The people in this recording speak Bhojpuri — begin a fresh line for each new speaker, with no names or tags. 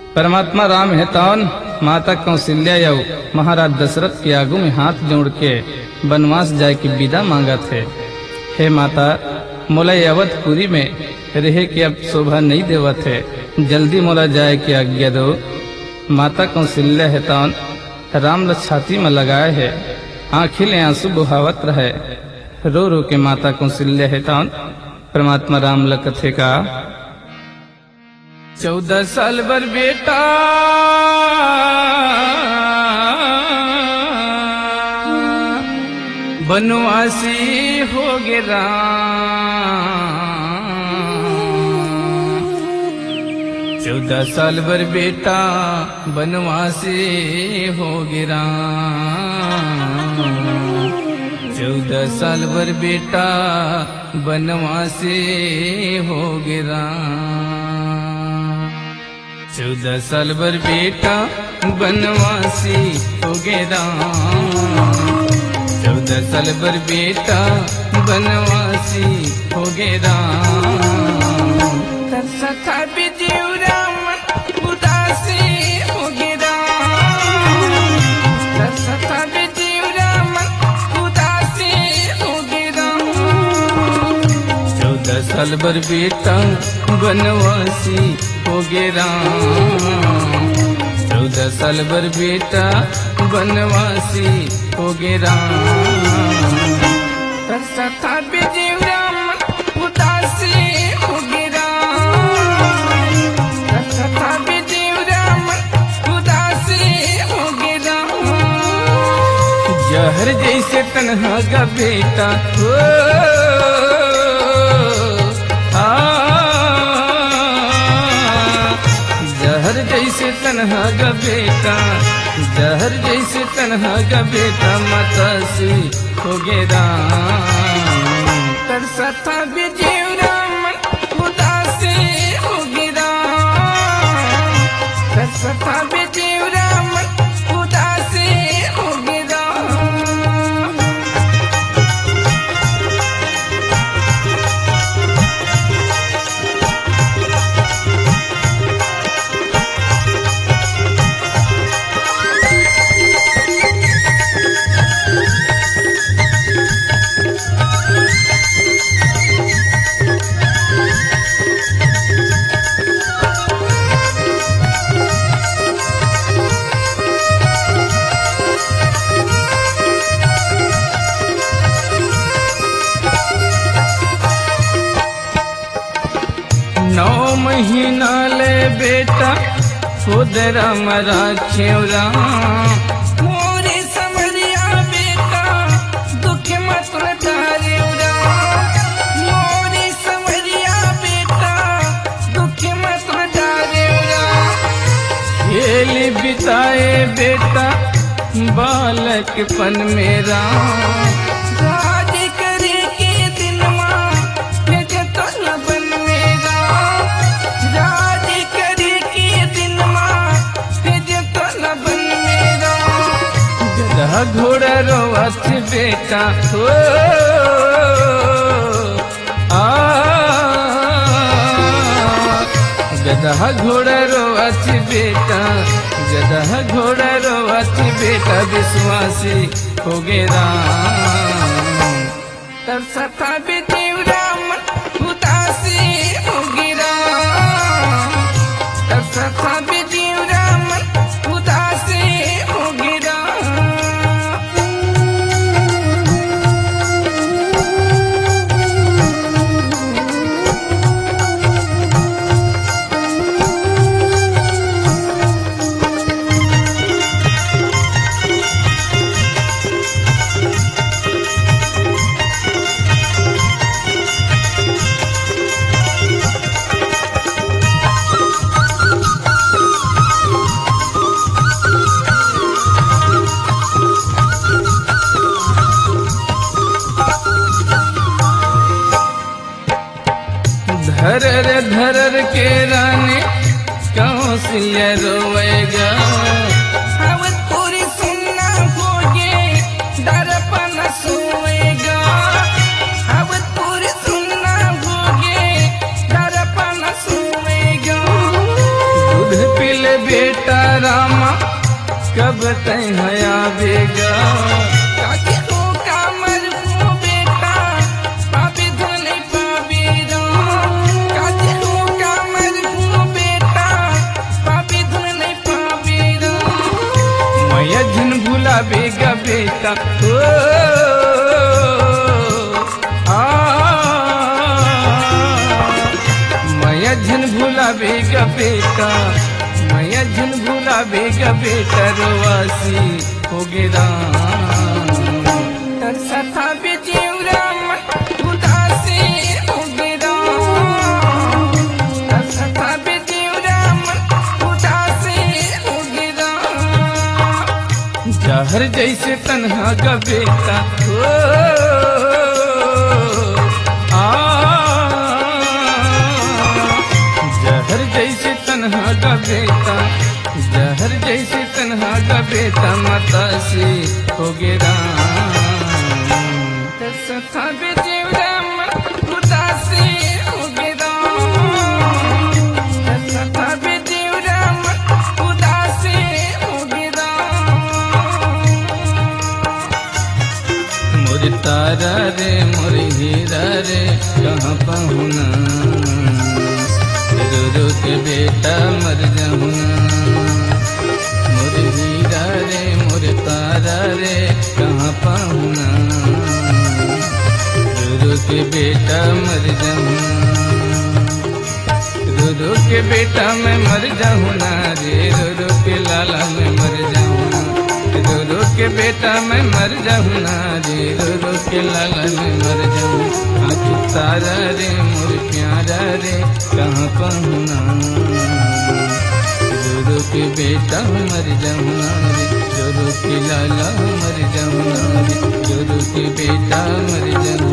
परमात्मा राम हेतौन माता कौशल्या यौ महाराज दशरथ के आगू में हाथ जोड़ के वनवास जाए की विदा मांगा थे। हे माता, मोला अवधपुरी में रहे के अब शोभा नहीं देवा थे, जल्दी मोला जाए की आज्ञा दो। माता कौशल्या हेतौन राम ल छाती में लगाए है, आँखिल आंसू बुहावत रहे। रो रो के माता कौशल्या हेतौन परमात्मा राम ल कथे का 14 साल बर बेटा बनवासी हो गे राम। 14 साल बर बेटा बनवासी हो गे राम। 14 साल बर बेटा बनवासी हो गे राम। 14 साल बर बेटा बनवासी हो गे राम। 14 साल बर बेटा बनवासी हो गे राम। तरसा था बिजू राम उदासी हो गे राम। तरसा था बिजू राम उदासी हो गे राम। 14 साल बर बेटा बनवासी हो गे राम। 14 साल बर बेटा बनवासी हो गे राम। तरसा था बिजू राम उदासी हो गे राम। तरसा था बिजू राम उदासी हो गे राम। जहर जैसे तन्हा का बेटा हो जहर जैसे तन्हा का बेटा, जहर जैसे तन्हा का बेटा मतसी हो गे राम। तरसा था बिजू राम उदासी हो गे राम। तरसा था बिजू राम उदासी हो गे राम। नौ महीना ले बेटा खुद राम राखेव राम। मोरे समरिया बेटा दुख मत लटारेव राम। मोरे समरिया बेटा दुख मत लटारेव राम। खेल बिताए बेटा बालकपन में राम। राज करे के दिन माँ भेजे तो न बन मेरा। राज करे के दिन माँ भेजे तो न बन मेरा। गधा घोड़ा रोवत बेटा हो गधा घोड़ा रोवत बेटा। गधा घोड़ा रोवत बेटा विश्वासी हो गे राम। तरसा था बिजू राम उदासी हो गे राम। तरसा था बिजू राम उदासी हो गे राम। धरर धरर के रानी कौशल्या रोएगा। अवधपुरी सुनना होगे दर्पण सोएगा। अवधपुरी सुनना होगे दर्पण सोएगा। दूध पिल के बेटा रामा कब तय हया बेगा काके हो कामर को बेटा पापी धने पापी काके हो कामर को बेटा पापी धने पापी मैं झन भूला बेगा बेटा ओ मैं झन भूला बेगा बेटा मैं झन भूला बेगा बेटा रोवासी हो गिरा सथा बेजीवरा उदासी हो गिरा सथा बेजीवरा उदासी हो गिरा जहर जैसे तन्हा का बेटा हो जहर जैसे तन्हा का बेटा जहर जैसे तन्हा का बेटा माता से हो गिरा सथा बेजीवरा उदासी हो गिरा सथा बेजीवरा उदासी हो गिरा मोर तारा रे मोर हीरा रे कहाँ पहुना रो के बेटा मर जाऊना मोर हीरा रे मोर तारा रे कहाँ पाऊना रो के बेटा मर जाऊना रो के बेटा मैं मर जाऊना रे रो के लाला मैं मर जाऊना रो के बेटा मैं मर जाऊना रे रो के लाला मैं मर जाऊना तारा रे मोर प्यारा रे कहाँ पहुना रो के बेटा मर जाऊना रे रो के लाला मर जाऊना रे रो के बेटा मर जाऊना।